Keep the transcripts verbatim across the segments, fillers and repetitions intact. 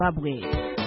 Zimbabwe.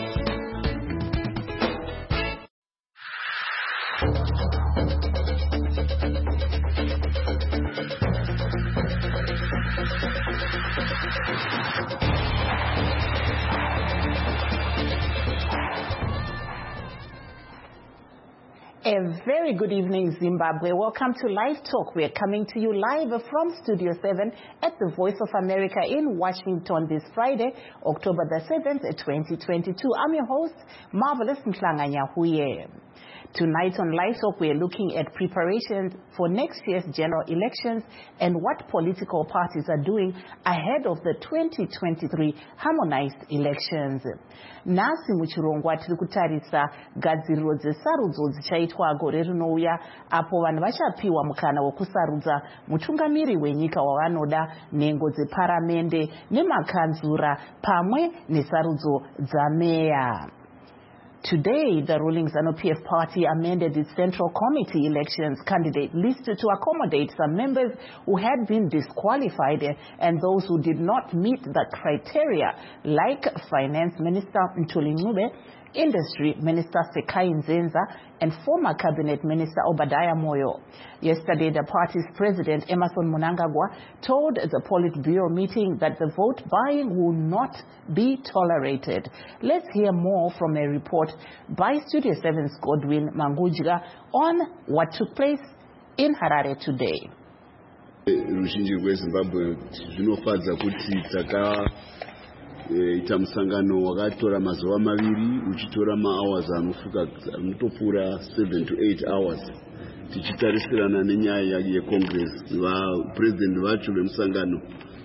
A very good evening, Zimbabwe. Welcome to Live Talk. We are coming to you live from Studio seven at the Voice of America in Washington this Friday, October the seventh, twenty twenty-two. I'm your host, Marvelous Mhlanganyahuye. Tonight on Live Talk, we are looking at preparations for next year's general elections and what political parties are doing ahead of the twenty twenty-three harmonized elections. Nasi muchirongwa tiri kutarisa gadziriro dzesarudzo dzichaitwa gore rinouya apo vanhu vachapiwa mukana wekusarudza mutungamiri wenyika wavanoda, nhengo dzeparamende nemakanzura pamwe nesarudzo dzameya. Today, the ruling ZANU-P F party amended its Central Committee elections candidate list to accommodate some members who had been disqualified and those who did not meet the criteria, like Finance Minister Ntuli Ncube, Industry Minister Sekai Nzenza, and former Cabinet Minister Obadiah Moyo. Yesterday, the party's president, Emmerson Mnangagwa, told the Politburo meeting that the vote buying will not be tolerated. Let's hear more from a report by Studio seven's Godwin Mangujiga on what took place in Harare today. ita musangano wakatora mazuva maviri uchitora ma-hours anofika anotopfuura seven to eight hours tichitarisirana nenyaya yecongress. Vapresident vacho vemusangano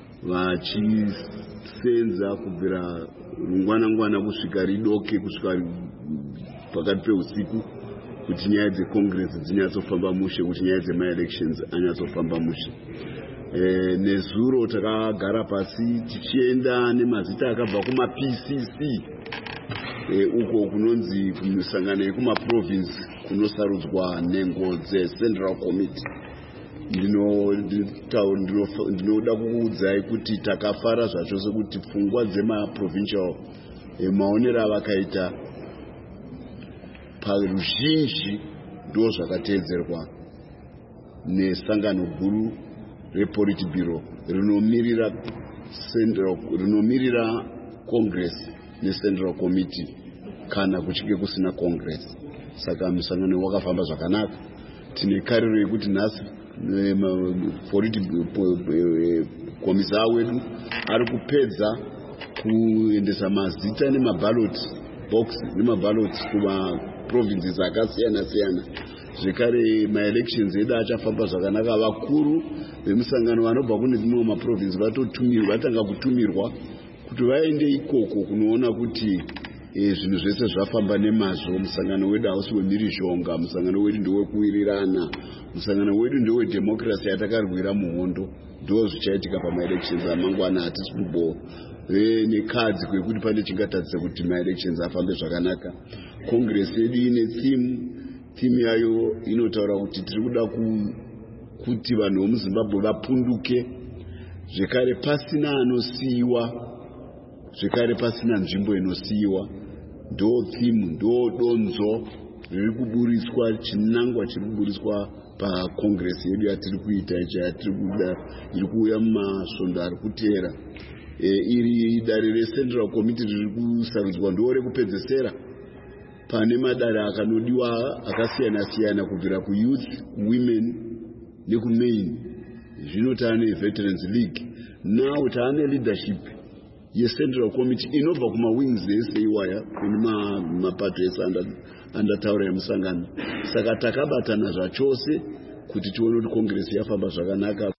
vachisenza kubvira ngwana-ngwana kusvika ridoke kusvika pakati peusiku kuti nyaya dzecongress dzinyatsofamba mushe, kuti nyaya dzema-elections anyatsofamba mushe. E, nezuro takagara pasi tichienda nemazita akabva kuma-P C C e, uko kunonzi kumusangano yekumaprovince kunosarudzwa nhengo dzeCentral Committee. Ndinoda kukuudzai kuti takafara zvachose kuti pfungwa dzemaprovincial e, maonero avakaita paruzhinji ndo zvakateedzerwa nesangano guru rePolitburo rinomirira Central rinomirira Congress neCentral Committee kana kuchike kusina Congress. Saka musangano wakafamba zvakanaka. Tine kariro yekuti nhasi komisa wedu ari kupedza kuendesa mazita nemaballot box nemaballot kuma provinces akasiyana siyana. Zvekare ma-elections edu achafamba zvakanaka. Vakuru vemusangano vanobva kune dzimwe maprovince vatotumirwa, vatanga kutumirwa kuti vaende ikoko kunoona kuti e, zvinhu zvese zvafamba nemazvo. Musangano wedu hausi wemirizhonga, musangano wedu ndowekuwirirana, musangano wedu ndowedemocracy yatakarwira muhondo. Ndo zvichaitika pama-elections amangwana. Hatisi kumbo e, nekadzi kwekuti pane chingatadzisa kuti ma-elections afambe zvakanaka. Congress yedu ine theme Timu yayo inotaura kuti tiri kuda kuti vanhu vemuZimbabwe vapunduke, zvekare pasina anosiyiwa, zvekare pasina nzvimbo inosiyiwa. Ndo timu, ndo donzo riri kuburiswa, chinangwa chiri kuburiswa paCongress yedu yatiri kuita, yatiri kuda, iri kuuya mumasvondo ari kuteera. E, iri dare reCentral Committee riri kusarudzwa ndo rekupedzesera pane madare akanodiwa akasiyana siyana kubvira kuyouth, women nekumain. Zvino taane Veterans League. Now taane leadership yeCentral Committee inobva kuma-wings ese iwaya kune mapato ese andataura yemusangano. Saka takabatana zvachose kuti tione kuti Congress yafamba zvakanaka.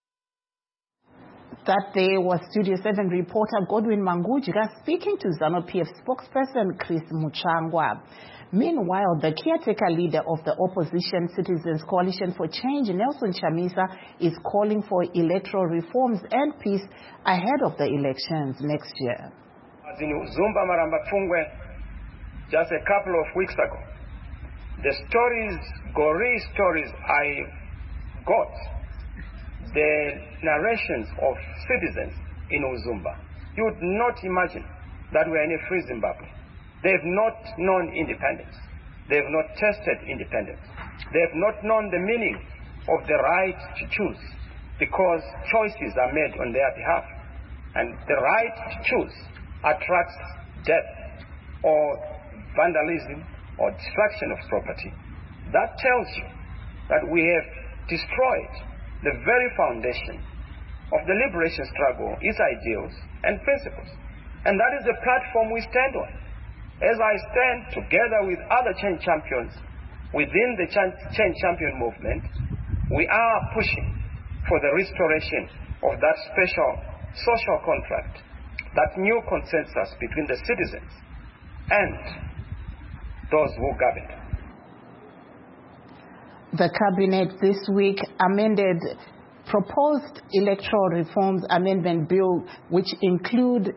That day was Studio seven reporter Godwin Mangujiga speaking to ZANU-P F spokesperson Chris Muchangwa. Meanwhile, the caretaker leader of the opposition Citizens Coalition for Change, Nelson Chamisa, is calling for electoral reforms and peace ahead of the elections next year. Zumba Maramba Pfungwe, just a couple of weeks ago, the stories, gory stories I got, the narrations of citizens in Uzumba, you would not imagine that we are in a free Zimbabwe. They have not known independence. They have not tested independence. They have not known the meaning of the right to choose, because choices are made on their behalf. And the right to choose attracts death or vandalism or destruction of property. That tells you that we have destroyed the very foundation of the liberation struggle, its ideals and principles. And that is the platform we stand on. As I stand together with other change champions within the change champion movement, we are pushing for the restoration of that special social contract, that new consensus between the citizens and those who govern. The cabinet this week amended proposed electoral reforms amendment bill, which include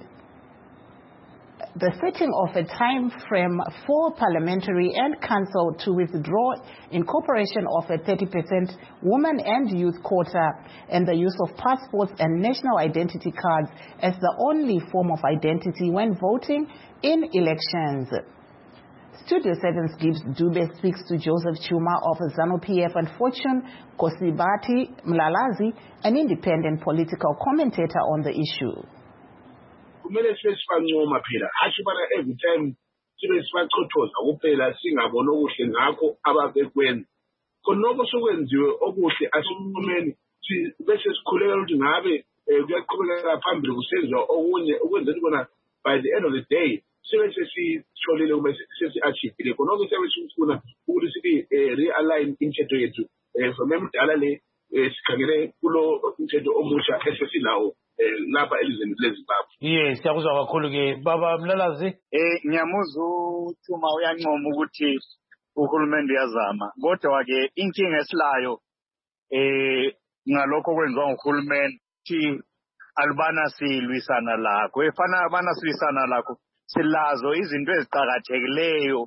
the setting of a time frame for parliamentary and council to withdraw incorporation of a thirty percent women and youth quota, and the use of passports and national identity cards as the only form of identity when voting in elections. Studio seven's Gibbs Dube speaks to Joseph Chuma of ZANU-P F and Fortune Kosibati Mlalazi, an independent political commentator on the issue. Kumele sibe sibancoma phela asho bana every time sibe sibachothoza kuphela singabona okuhle ngakho ababekwenza khonoko sokwenziwe okuhle asiphumeni bese sikhuleka ukuthi ngabe kuyaqhubeka phambili kusenziwa okunye ukwenzela bona by the end of the day sibe sesitholile kube sesi-achievile khonoko siyabe sifuna ukuthi sibe realign imithetho yethu from emdala le sikhangele kulo umthetho omusha esesilawo lapha elizweni leZimbabwe. Yes, siyakuzwa kakhulu ke baba Mlalazi. Eh ngiyamuzwa uThuma uyancoma ukuthi uhulumende uyazama, kodwa ke inkinga esilayo eh ngalokho kwenziwa nguhulumende thi alubana silwisana lakho efana abana silwisana lakho silazo izinto eziqhakathekileyo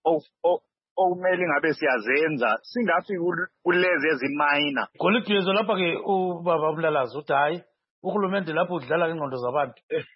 okumele ngabe siyazenza singafi kulezi ezimayina. Golidwezo lapha ke ubaba Mlalazi uthi hayi uhulumende lapho udlala ingqondo zabantu.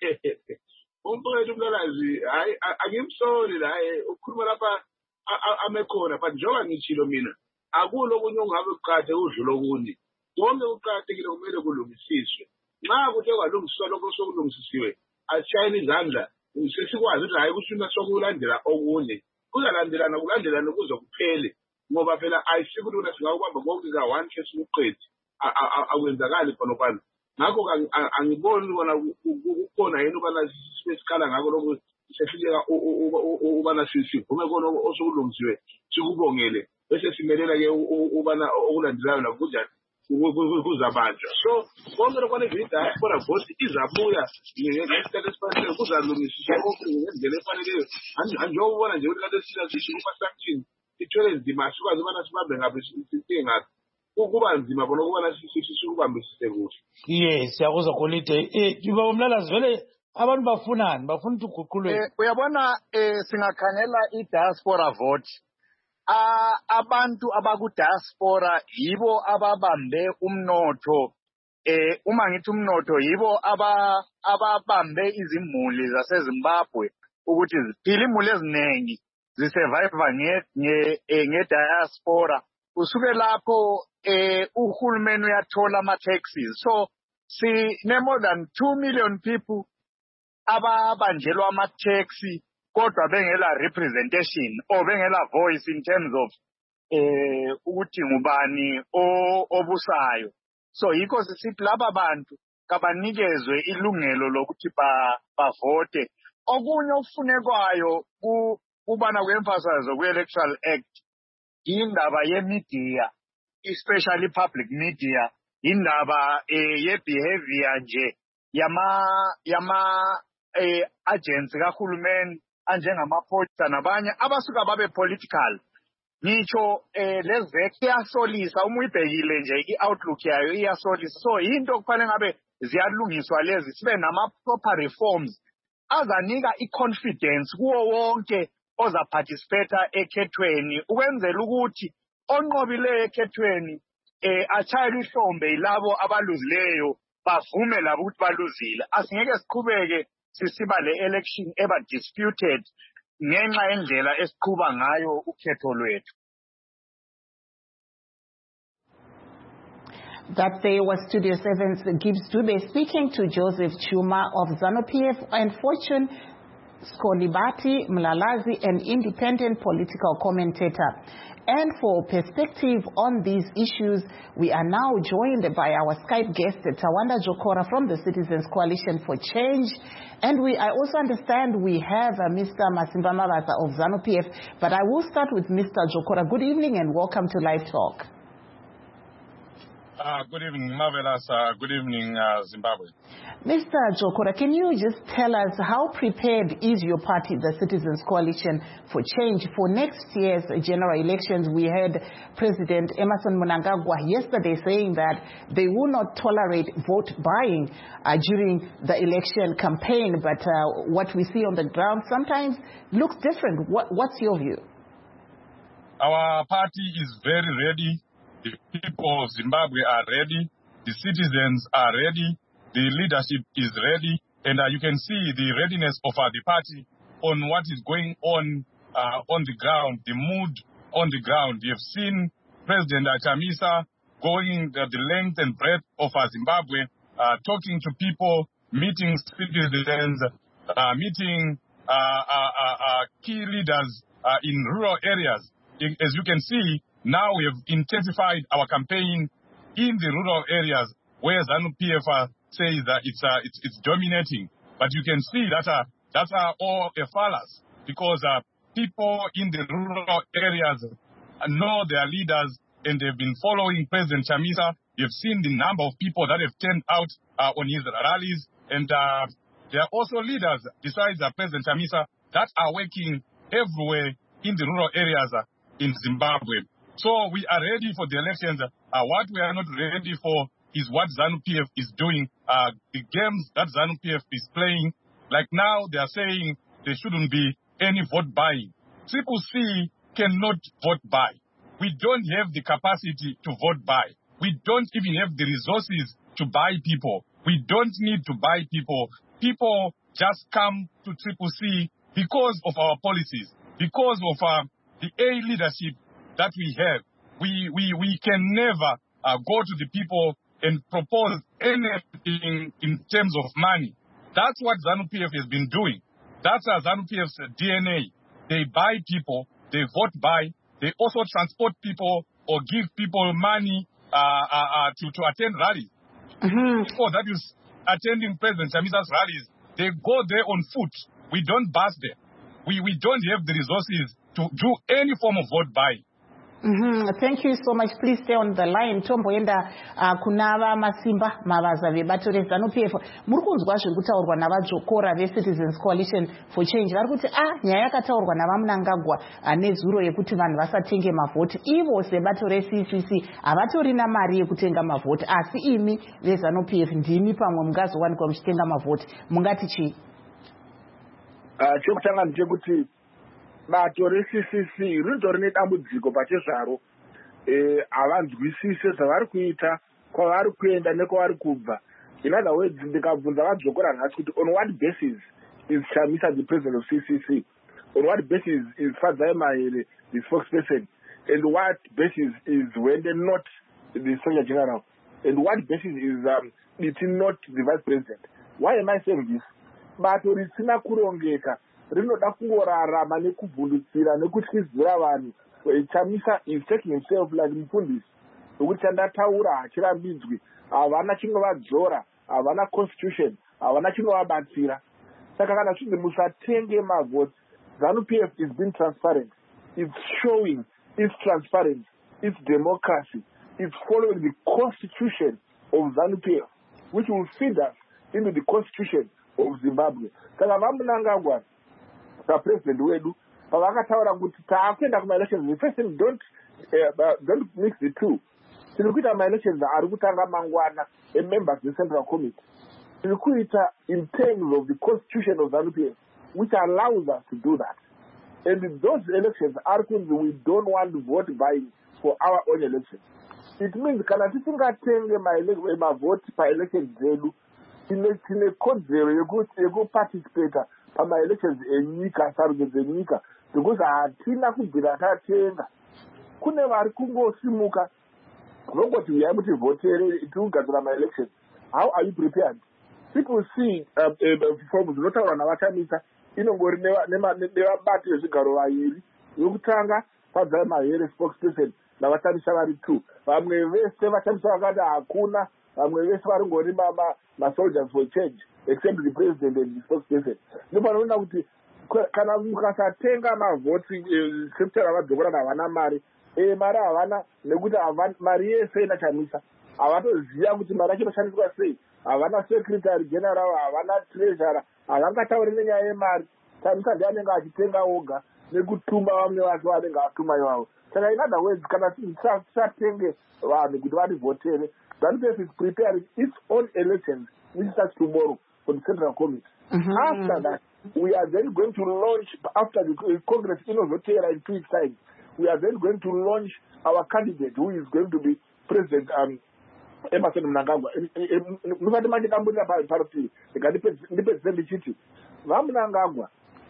Umphethu Mlalazi hayi angimsoli la ukhuluma lapha amekhona but njengoba ngitshilo mina akulo kunye ongabe uqhathe udlula okuni. Konke uqhathekile kumele kulungisiswe. Nxa kuthe kwalungiswa lokho sokulungisisiwe ashayine izandla sesikwazi ukuthi hayi kusina sokulandela okune. Kuzalandelana kulandelana kuze kuphele ngoba phela ayisikuthi una singakubamba konke ka one case uqethi akwenzakali khona phana. Ngakho angiboni bona kukhona yini ubana sisikhala ngako lokho sefika ubana siphume khona osokulungisiwe sikubongele bese simelela ke ubana okulandelayo nakunjani kuzabanjwa. So konke lokho evida khona vote izabuya ngesikhathi esifanele kuzalungisiswa ngendlela efaneleyo. Anjengoba ubona nje ukuthi kade sisho kuma-sanction ithole nzima sikwazi ubana sibambe ngabe sithe ngathi kuba nzima bona ukubana sikubambisise kuhle. Yes, siyakuzwa Golide. Eh baba Mlalazi vele abantu bafunani bafuna ukuthi uguqulwe. Eh uyabona eh singakhangela i-diaspora vote. Ah abantu abaku diaspora yibo ababambe umnotho. Eh uma ngithi umnotho yibo aba ababambe izimuli zaseZimbabwe ukuthi ziphile imuli eziningi zisurvive nge nge diaspora. Usuke lapho eh uhulumeni uyathola ama taxes. So si ne more than two million people ababanjelwa ama taxi kodwa bengela representation or bengela voice in terms of eh ukuthi ngubani obusayo. So yikho sisithi laba bantu kabanikezwe ilungelo lokuthi ba bavote. Okunye okufunekwayo kubana kweemfasazo kwe-Electoral Act indaba ye-media, especially public media, indaba ye-behavior nje yama yama eh agents kahulumeni anjengamaphoyisa nabanye abasuka babe political. Ngitsho eh lezeke iyasolisa uma uyibhekile nje i-outlook yayo iyasolisa. So into okufanele ngabe ziyalungiswa lezi sibe nama proper reforms azanika i-confidence kuwo wonke oza participate ekhethweni ukwenzela ukuthi onqobileyo ekhethweni eh achayela ihlombe yilabo abaluzileyo bavume labo ukuthi baluzile. Asingeke siqhubeke sisiba le election eba disputed ngenxa yendlela esiqhuba ngayo ukhetho lwethu. That day was Studio seven's Gibbs Dube speaking to Joseph Chuma of ZANU-P F and Fortune Skolibati Mlalazi, an independent political commentator. And for perspective on these issues, we are now joined by our Skype guest, Tawanda Jokora from the Citizens Coalition for Change. And we, I also understand we have uh, Mister Masimba Mabaza of ZANU-P F. But I will start with Mister Jokora. Good evening and welcome to Live Talk. Uh, good evening, Marvelous. Uh, good evening, uh, Zimbabwe. Mister Jokora, can you just tell us how prepared is your party, the Citizens Coalition for Change, for next year's general elections? We heard President Emmerson Mnangagwa yesterday saying that they will not tolerate vote buying uh, during the election campaign, but uh, what we see on the ground sometimes looks different. What, what's your view? Our party is very ready. The people of Zimbabwe are ready. The citizens are ready. The leadership is ready. And uh, you can see the readiness of uh, the party on what is going on uh, on the ground, the mood on the ground. You have seen President Chamisa going uh, the length and breadth of uh, Zimbabwe, uh, talking to people, meeting citizens, uh, meeting uh, uh, uh, uh, key leaders uh, in rural areas. As you can see, now we have intensified our campaign in the rural areas where ZANU-P F uh, says that it's, uh, it's it's dominating. But you can see that uh, that's uh, all a fallacy, because uh, people in the rural areas know their leaders and they've been following President Chamisa. You've seen the number of people that have turned out uh, on his rallies. And uh, there are also leaders, besides uh, President Chamisa, that are working everywhere in the rural areas uh, in Zimbabwe. So we are ready for the elections. Uh, what we are not ready for is what ZANU-P F is doing. Uh, the games that ZANU-P F is playing, like now they are saying there shouldn't be any vote buying. Triple C cannot vote buy. We don't have the capacity to vote buy. We don't even have the resources to buy people. We don't need to buy people. People just come to Triple C because of our policies, because of uh, the A leadership that we have. We, we, we can never uh, go to the people and propose anything in terms of money. That's what ZANU-P F has been doing. That's uh, ZANU-P F's D N A. They buy people, they vote buy, they also transport people or give people money uh, uh, uh, to, to attend rallies. Mm-hmm. People that is attending President Chamisa's rallies, they go there on foot. We don't bus them. We, we don't have the resources to do any form of vote buying. Mm-hmm. Thank you so much. Please stay on the line. Tomboenda uh, kunava Masimba Mabaza vebato reZANU-P F. Murukunzwa zvekutaurwa navajokora veCitizens Coalition for Change. Vari kuti ah nyaya yakataurwa navaMnangagwa nezuro yekuti vanhu vasatenge mavhoti. Ivo sebato reC C C havatorina mari yekutenga mavhoti, asi imi veZANU-P F ndimi pamwe mungazowanikwa muchitenga mavhoti. Mungati chii? Uh, chokutanga ndechekuti bato reC C C rindori nedambudziko pachezvaro. Havanzwisise zvavari kuita, kwavari kuenda nekwavari kubva. In other words, ndikabvunza vadzokora nhasi kuti on what basis is Chamisa the president of C C C? On what basis is Fadzai Mahere the spokesperson? And what basis is Wende not the Soldier General? And what basis is um, it's not the vice president? Why am I saying this? Bato risina kurongeka rinoda kungorarama nekubvundutsira nekutyidzira vanhu. Chamisa is taking himself like mufundisi wekuti chandataura hachirambidzwi, havana chinovadzora, havana constitution, havana chinovabatsira. Saka kana zvinzi musatenge mavhoti, ZANU-P F is being transparent. It's showing its transparency, its democracy. It's following the constitution of ZANU-P F, which will feed us into the constitution of Zimbabwe. Saka vaMnangagwa papresident wedu pavakataura kuti taakuenda kumaelections, the first thing, don't uh, don't mix the two. Tiri kuita maelections ari kutanga mangwana members of the Central Committee. Tiri kuita in terms of the constitution of ZANU-P F, which allows us to do that. And those elections are kunzi we don't want to vote buying for our own elections. It means kana tisingatenge mavhoti paelections zedu, tine kodzero yekuparticipata pama-elections enyika, sarudzo dzenyika, because hatina kubvira tatenga. Kune vari kungosimuka vongoti uyai kuti votere tikugadzira ma-elections. How are you prepared? People see uh, uh, forms dzinotaura navatamisa inongori nevabati vezvigaro vairi. Yokutanga Padzai Mahere spokesperson navatamisa vari two. Vamwe vese vatamisa vakati hakuna. Vamwe vese vari ngori ma-soldiers for change except the president and the spokesperson. Ndopanoona kuti kana mukasatenga mavhoti sekitara vadzokora havana mari, e mari havana nekuti mari yese inatamisa. Havatoziva kuti mari yacho inoshandiswa sei. Havana secretary general, havana treasurer, havangatauri nenyaya yemari. Tamisa ndiye anenge achitenga oga nekutuma vamwe vake vanenge atuma ivavo. Saka in other words, kana tisatenge vanhu kuti varivotere, ZANU-P F is preparing its own elections, which starts tomorrow for the Central Committee. Mm-hmm. After that, we are then going to launch, after the Congress Innovatera in two weeks' time, we are then going to launch our candidate who is going to be President um, Emerson Mnangagwa. Mufati manje tambulira parutivi, ndipedzise ndichiti, vaMnangagwa,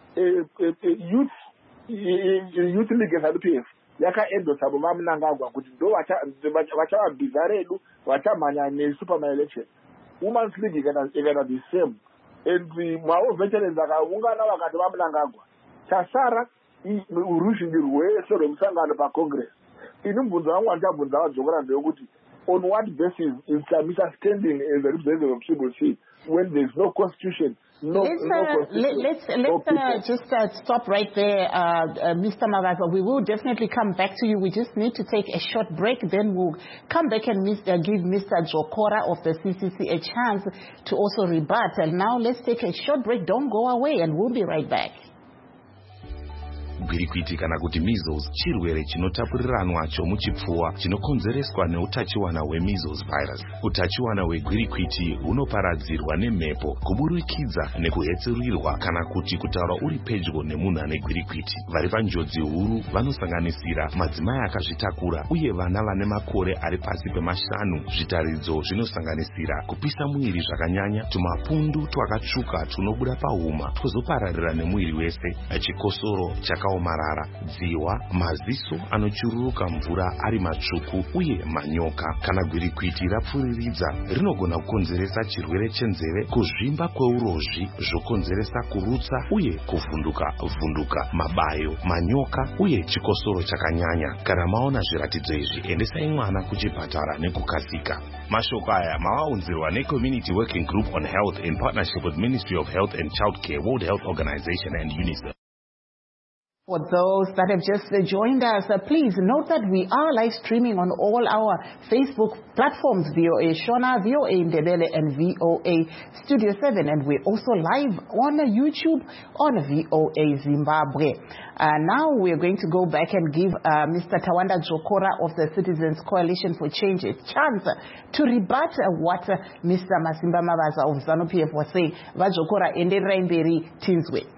youth youth league ZANU-P F yakaendosa vaMnangagwa kuti ndo vachava bhiza redu, vachamhanya nesu pama-election. Women's League ikana the same. And mwavo veterans vakaungana vakati vaMnangagwa, chasara uruzhinji rwese rwemusangano paCongress. Ini mubvunzo wangu wandichabvunza vadzokora ndeyekuti on what basis is Chamisa standing as a representative of Triple C when there is no constitution? No, let's no uh, constitution, let's, no let's uh, just uh, stop right there, uh, uh, Mister Mavaza. We will definitely come back to you. We just need to take a short break. Then we'll come back and uh, give Mister Jokora of the C C C a chance to also rebut. And now let's take a short break. Don't go away, and we'll be right back. Gwirikwiti kana kuti measles chirwere chinotapuriranwa chomuchipfuwa chinokonzereswa neutachiwana hwemeasles virus. Utachiwana hwegwirikwiti hunoparadzirwa nemhepo, kuburikidza nekuhetserurirwa kana kuti kutaura uri pedyo nemunhu ane gwirikwiti. Vari panjodzi huru vanosanganisira madzimai akazvitakura uye vana vane makore ari pasi pemashanu. Zvitaridzo zvinosanganisira kupisa mwiri zvakanyanya, tumapundu twakatsvuka tunobuda pahuma twozopararira nemwiri wese, chikosoro chaka omarara, dziwa, maziso anochururuka mvura ari matsvuku uye manyoka. Kana gwirikwiti rapfuriridza rinogona kukonzeresa chirwere chenzeve, kuzvimba kweurozvi zvokonzeresa kurutsa uye kuvhunduka vhunduka, mabayo, manyoka uye chikosoro chakanyanya. Kana maona zviratidzo izvi, endesai mwana kuchipatara nekukasika. Mashoko aya mavaunzirwa neCommunity Working Group on Health in partnership with Ministry of Health and Child Care, World Health Organization and UNICEF. For those that have just uh, joined us, uh, please note that we are live streaming on all our Facebook platforms, V O A Shona, V O A Ndebele, and V O A Studio seven. And we're also live on uh, YouTube on V O A Zimbabwe. Uh, now we're going to go back and give uh, Mister Tawanda Jokora of the Citizens Coalition for Change a chance to rebut uh, what uh, Mister Masimba Mavaza of ZANU-P F was saying. Vajokora endera imberi tinzwe.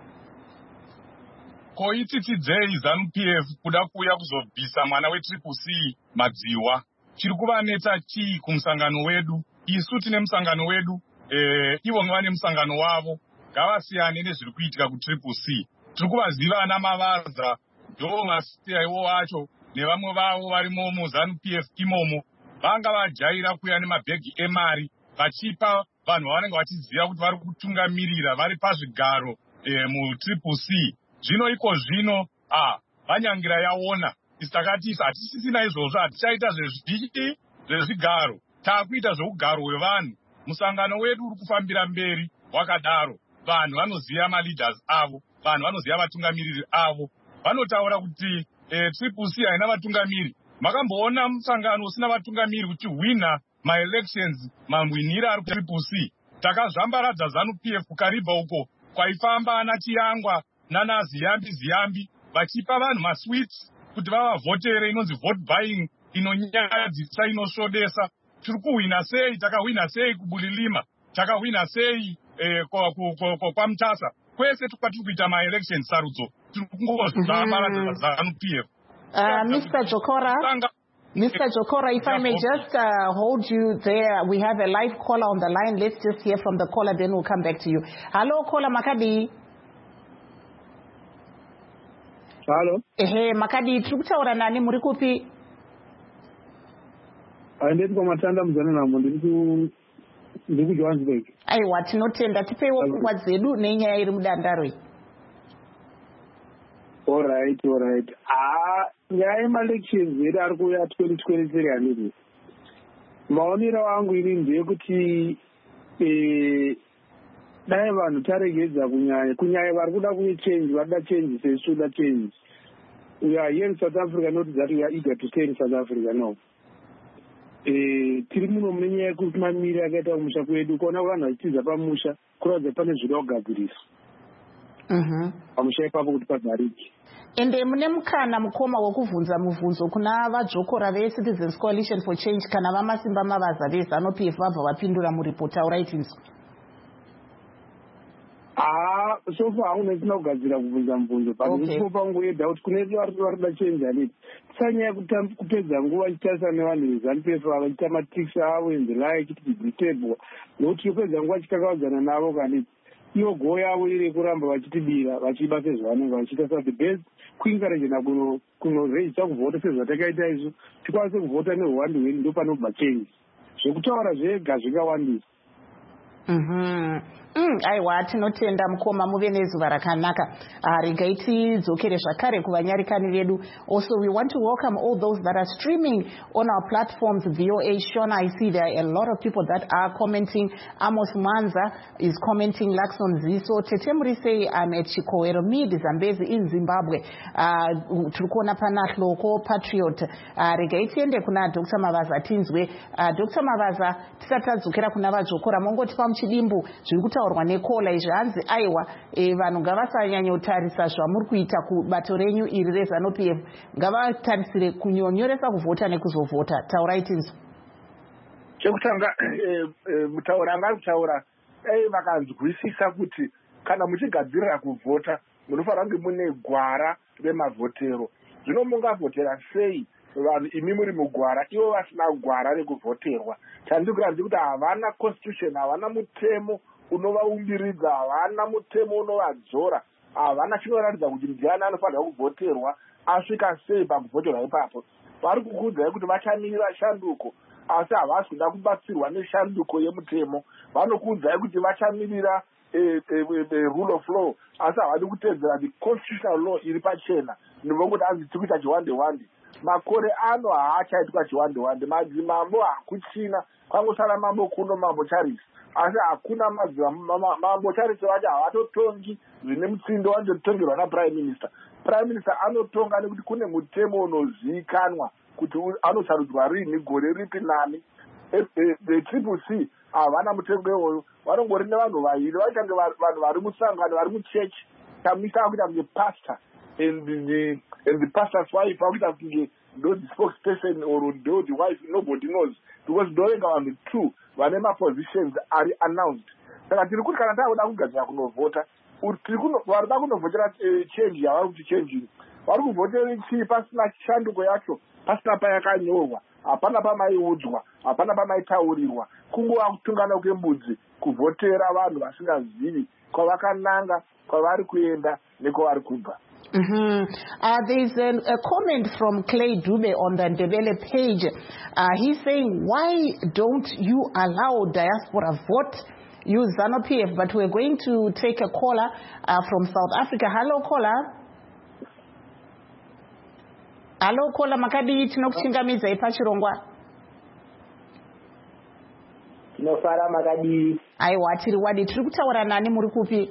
Koitichidzei ZANU-P F kuda kuuya kuzobvisa mwana wetriple C madziwa. Chiri kuvanetsa chii kumusangano wedu? Isu tine musangano wedu, eh, ivo vane musangano wavo. Ngavasiyane nezviri kuitika kutriple C. Tiri kuvaziva ana Mavaza, ndo masiya ivo vacho nevamwe vavo varimo muZANU-P F imomo. Vanga vajaira kuuya nemabhegi emari vachipa vanhu vanenge vachiziva kuti vari kutungamirira vari pazvigaro eh, mutriple C. Zvino iko zvino ah vanyangira yaona isakati hatisisina izvozvo hatichaita zvezviki zvezvigaro takuita zvokugaro hwevanhu. Musangano wedu uri kufambira mberi wakadaro. Vanhu vanoziva maleaders avo, vanhu vanoziva vatungamiriri avo, vanotaura kuti eh, triple C haina vatungamiri. Makamboona musangano usina vatungamiri uchihwina ma-elections mahwinira ari kutriple C. Takazvambaradza ZANU-P F kukaribva uko kwaifamba ana Chiyangwa nana Ziyambi Ziyambi vachipa vanhu masweets kuti vavavotere, inonzi vote buying inonyadzisa inosvodesa. Tiri kuhwina sei? Takahwina sei kuBulilima? Takahwina sei eh, kwaMutasa? Kwese kwatiri kuita ma-election sarudzo tiri kungozvambaradza ZANU-P F. Uh, Mister Jokora, Mister Jokora, if I may just uh, hold you there, we have a live caller on the line. Let's just hear from the caller, then we'll come back to you. Hello, caller Makadi. Hello. Hey, Makadi, trukutaura nani muri kupi? Ndiri kwamatanda muzana namo ndiri ku Johannesburg. Aiwa, tinotenda tipeiwo pfungwa dzedu nenyaya iri mudandarwe. All right, all right. Ah, nyaya yemalections edu ari kuuya twenty twenty-three hanidi. Maonero angu ini ndeyekuti eh dai vanhu taregedza kunyanya kunyanya vari kuda kuye change varida change sesu da change. We are here in South Africa, not that we are eager to stay in South Africa, no. Eh, tiri muno munenyaya yekuti mamiri akaita kumusha kwedu kuona vanhu vachitiza pamusha kuratidza pane zviri kugadziriswa. Mhm. Pamusha ipapo kuti pagariki. Ende mune mukana mukoma wokuvhunza muvhunzo kuna vadzvokora veCitizens Coalition for Change kana vamasimba mavaza veZANU-P F vabva vapindura muripoti auraitinzwa. Ah, so far hauna isina kugadzira kubvunza mubvunzo but ndipo pangu yedha kuti kune varikuda change haniti tisanyaya kupedza nguva chitarisa nevanhu veZANU-P F vachiita matics avo and the like chitibhitebwa nokuti yopedza nguva chikakaudzana navo kaniti iyo go yavo iri kuramba vachitibira vachiba sezvavanenge vachiita sa the best kuencourage na kunoregister kuvhota sezvatakaita izvo tikwanise kuvhota neuwandu hwedu ndo panobva change zvekutaura zvega zvikawandisa. Mhm. Mm, aiwa tinotenda mukoma muve nezuva rakanaka. Uh, regai tidzokere zvakare kuvanyarikani vedu. Also, we want to welcome all those that are streaming on our platforms. V O A Shona, I see there are a lot of people that are commenting. Amos Manza is commenting. Lakson Ziso. Tetemri say I'm at Chikoero Mid, Zambezi in Zimbabwe. Uh, Trukona Panahloko, Patriot. Uh, regai tiende kuna Doctor Mavaza Tinzwe. Uh, Doctor Mavaza, tisatadzokera kuna vadzokora mongoti pamuchidimbu zviri orwa nekola izvanzi aiwa e, vanhu ngavasanyanya kutarisa zvamuri kuita kubato renyu iri reZANU-P F ngavatarisire kunyonyoresa kuvhota nekuzovhota. Taurai tinzwa. Chekutanga mutaura anga kutaura ei vakanzwisisa kuti kana muchigadzirira kuvhota munofanira kunge mune gwara remavhotero. Zvino mungavhotera sei vanhu imi muri mugwara ivo vasina gwara rekuvhoterwa? Chandikuratidza kuti havana constitution, havana mutemo unovaumbiridza, havana mutemo unovadzora, havana chinoratidza kuti ndiani anofanira kuvhoterwa asvika sei pakuvhoterwa ipapo. Vari kukuudzai kuti vachamirira shanduko asi havasi kuda kubatsirwa neshanduko yemutemo. Vanokuudzai kuti vachamirira rule of law asi havadi kutedzera the constitutional law iri pachena. Ndinokuti hanzi tikuita chiwande wande. Makore ano haachaitwa chiwande wande. Madzimambo hakuchina, kwangosara mambo kuno mambo Charles. Asi hakuna mambo Charles vacho havatotongi zvine mutsindo wanotongerwa na prime minister. Prime minister anotonga nekuti kune mutemo unozivikanwa kuti anosarudzwa rini gore ripi nani. The triple C havana mutemo iwoyo, vanongori nevanhu vaviri vachange vanhu vari musangano vari muchechi. Kamisa akuita kunge pastor and the and the pastor's wife akuita kunge ndo the spokesperson or ndo the wife, nobody knows because ndovenga vanhu two vane mapositions ari announced. Saka tiri kuti kana taakuda kugadzira kunovhota varida kunovhotera change yavari kuti change vari kuvhotera chii pasina shanduko yacho, pasina payakanyorwa, hapana pamaiudzwa, hapana pamaitaurirwa, kungova kutungana kwembudzi kuvhotera vanhu vasingazivi kwavakananga, kwavari kuenda nekwavari kubva. Mm-hmm. Uh, there's an, a comment from Clay Dube on the Ndebele page. Uh, he's saying, why don't you allow diaspora vote? Use ZANU-P F, but we're going to take a caller uh, from South Africa. Hello, caller. Hello, caller. Makadi tinokuchingamiza ipachirongwa. Tinofara Makadi. Aiwa, tiri wadi. Tiri kutaura nani muri kupi?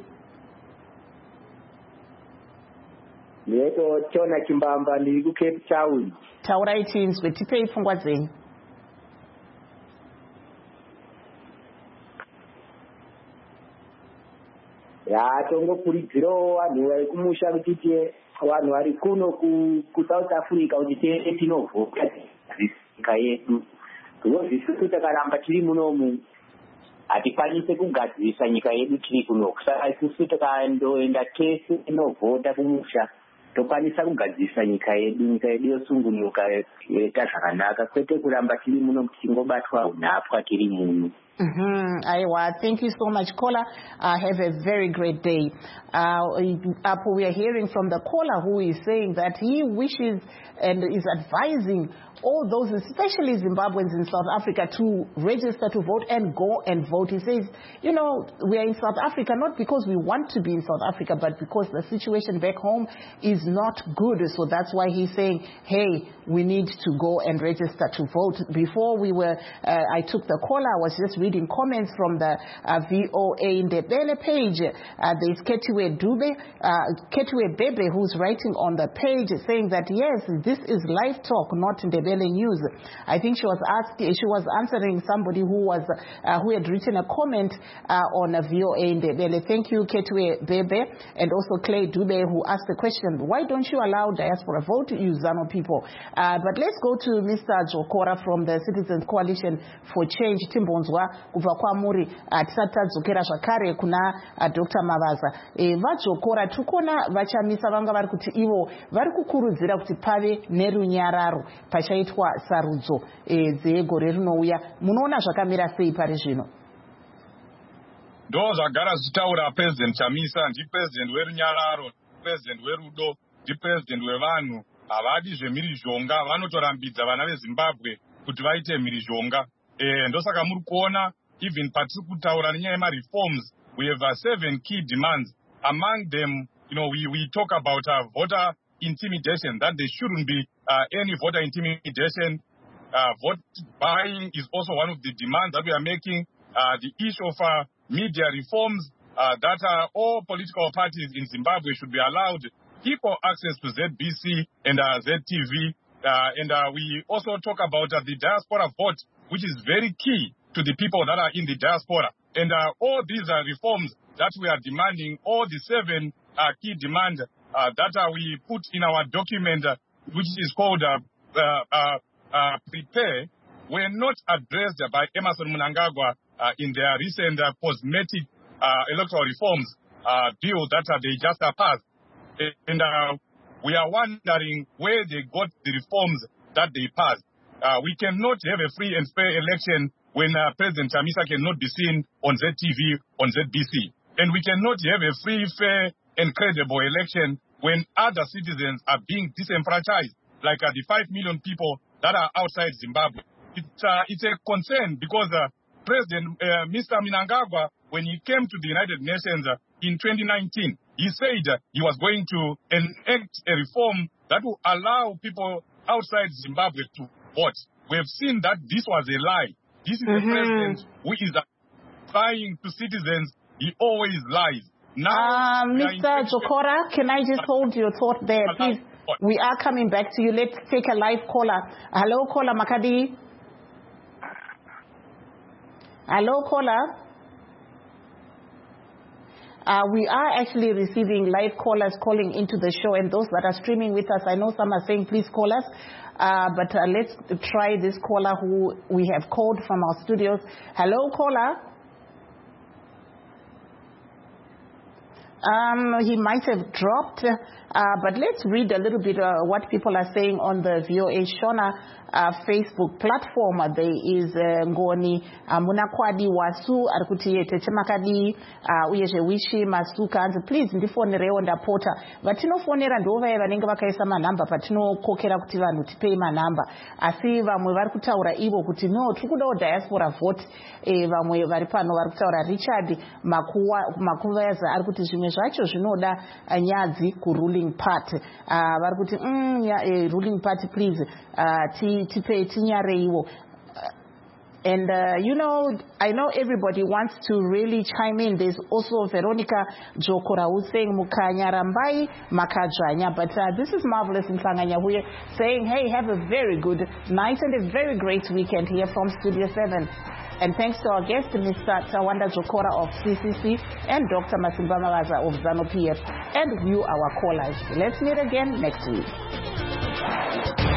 Neto Chona Chimbamba ndiri ku Cape Town. Taurai tinzwe, tipei pfungwa dzenyu. Ya tongokurudzirawo vanhu vari kumusha kutiti vanhu vari kuno kuSouth Africa kuti tese tinovhota nyika yedu. Because isusu takaramba tiri munomu hatikwanise kugadzirisa nyika yedu tiri kuno. Saka isusu takandoenda tese tinovhota kumusha tokwanisa kugadzirisa nyika yedu nyika yedu yosungunuka yoita zvakanaka kwete kuramba tiri muno tingobatwa unhapwa tiri muno. Mm-hmm. Aiwa, thank you so much, caller. Uh, have a very great day. Uh, we are hearing from the caller who is saying that he wishes and is advising all those, especially Zimbabweans in South Africa, to register to vote and go and vote. He says, you know, we are in South Africa not because we want to be in South Africa, but because the situation back home is not good. So that's why he's saying, hey, we need to go and register to vote. Before we were, uh, I took the caller, I was just reading comments from the uh, V O A Ndebele page. Uh, there's Ketue Dube, uh, Ketue Bebe, who's writing on the page saying that, yes, this is live talk, not Ndebele News. I think she was asking, she was answering somebody who was uh, who had written a comment uh, on a V O A Ndebele. Thank you, Ketue Bebe, and also Clay Dube, who asked the question, why don't you allow diaspora vote, you ZANU people? Uh, but let's go to Mister Jokora from the Citizens Coalition for Change, Timbonzwa, kubva kwamuri tisati tadzokera zvakare kuna Doctor Mavaza. Vajokora tukona vachamisa vanga vari kuti ivo vari kukurudzira kuti pave nerunyararo pachaitwa sarudzo dzegore rinouya. Munoona zvakamira sei pari zvino? Ndo zvagara zvichitaura President Chamisa, ndi president werunyararo, president werudo, ndi president wevanhu. Havadi zvemhirizhonga, vanotorambidza vana veZimbabwe kuti vaite mhirizhonga. Eh, ndosaka muri kuona even patiri kutaura nenyaya yema-reforms, we have uh, seven key demands. Among them, you know, we, we talk about uh, voter intimidation, that there shouldn't be uh, any voter intimidation. Uh, vote buying is also one of the demands that we are making. Uh, the issue of uh, media reforms, uh, that uh, all political parties in Zimbabwe should be allowed equal access to Z B C and uh, Z T V. Uh, and uh, we also talk about uh, the diaspora vote, which is very key to the people that are in the diaspora. And uh, all these uh, reforms that we are demanding, all the seven uh, key demands uh, that uh, we put in our document, uh, which is called uh, uh, uh, uh, Prepare, were not addressed by Emmerson Mnangagwa uh, in their recent uh, cosmetic uh, electoral reforms uh, bill that uh, they just uh, passed. And uh, we are wondering where they got the reforms that they passed. Uh, we cannot have a free and fair election when uh, President Chamisa cannot be seen on Z T V, on Z B C. And we cannot have a free, fair, and credible election when other citizens are being disenfranchised, like uh, the five million people that are outside Zimbabwe. It's, uh, it's a concern because uh, President uh, Mister Mnangagwa, when he came to the United Nations uh, in twenty nineteen, he said uh, he was going to enact a reform that will allow people outside Zimbabwe to vote. We have seen that this was a lie. This is mm-hmm. a president who is lying to citizens. He always lies. Now, uh, Mister Jokora, can I just hold your thought there, please? We are coming back to you. Let's take a live caller. Hello, caller Makadi. Hello, caller. Uh, we are actually receiving live callers calling into the show, and those that are streaming with us, I know some are saying please call us, uh, but uh, let's try this caller who we have called from our studios. Hello, caller. Um, he might have dropped, uh, but let's read a little bit uh, what people are saying on the V O A Shona uh, Facebook platform. There is uh, Ngoni uh, Munakwadi Wasu arikuti Techemakadi uh, uyezve wishi masuka anzi please ndifonerewo ndapota vatinofonera ndova vanenge vakaisa manhamba patinokokera kuti vanhu tipei manhamba asi vamwe vari kutaura ivo kuti no tiri kudawo diaspora vote eh, vamwe vari pano vari kutaura Richard Makuvaza ari kuti zvimwe zvacho zvinoda nyadzi kuruling party uh, vari kuti mm, yeah, eh, ruling party please uh, tipei tinyareiwo. And, uh, you know, I know everybody wants to really chime in. There's also Veronica Jokora who's saying Mukanya Rambai Makajanya. But uh, this is Marvelous in Sanganya. We're saying, hey, have a very good night and a very great weekend here from Studio seven. And thanks to our guest, Mister Tawanda Jokora of C C C and Doctor Masimba Mavaza of ZANU P F. And you, our callers. Let's meet again next week.